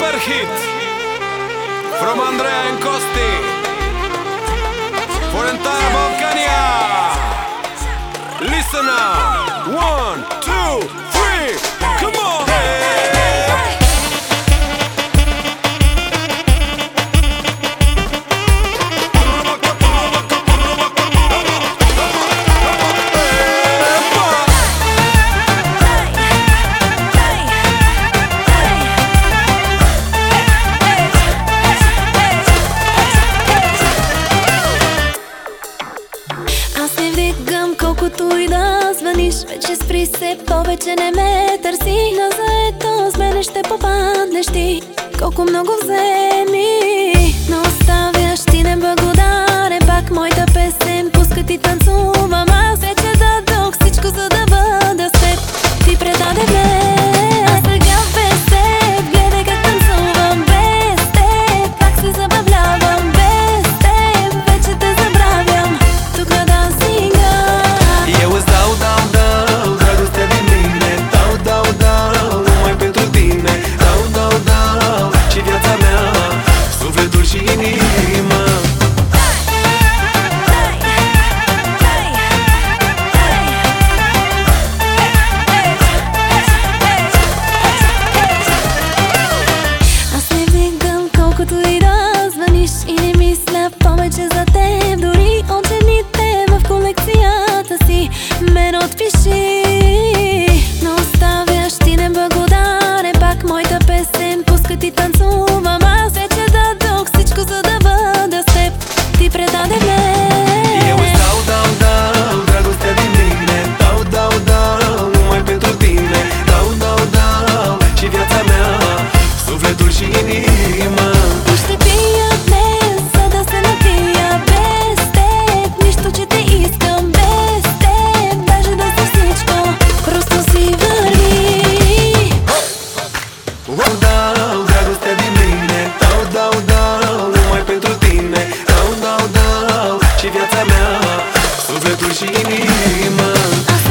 super hit from Andrea and Costi for entire Balkania. Listen now. 1, 2, 3, come on. Колкото и да звъниш, вече спри се, повече не ме търси. На заето с мене ще попаднеш ти. Колко много вземи, но оставяш ти неблагодарен. Пак моята песен пускат и танцувам. Аз вече дадох всичко, за да бъда с теб. Ти предаде мен, а сега без теб. Гледай как танцувам без теб, как се забавлявам без теб. Вече те забравям тук на дансинга. Eu îți dau dragostea din mine. Dau, numai pentru tine. Dau, și viața mea, sufletul și inima. Аз не вдигам колкото и да звъниш и не мисля повече за теб. Дори от жените в колекцията си мен отпиши, но оставяш ти неблагодарен. Пак моята песен пускат и танцувам. Аз вече дадох всичко, за да бъда с теб. Ти предаде мен. Eu îți dau dragostea din mine. Dau, numai pentru tine. Dau, și viața mea, sufletul și inima. Ще пия днес, за да се напия без теб. Нищо, че те искам без теб. Даже да си всичко, просто си върви. Dau dragostea din mine. Dau, numai pentru tine. Dau, și viața mea, sufletul și inima.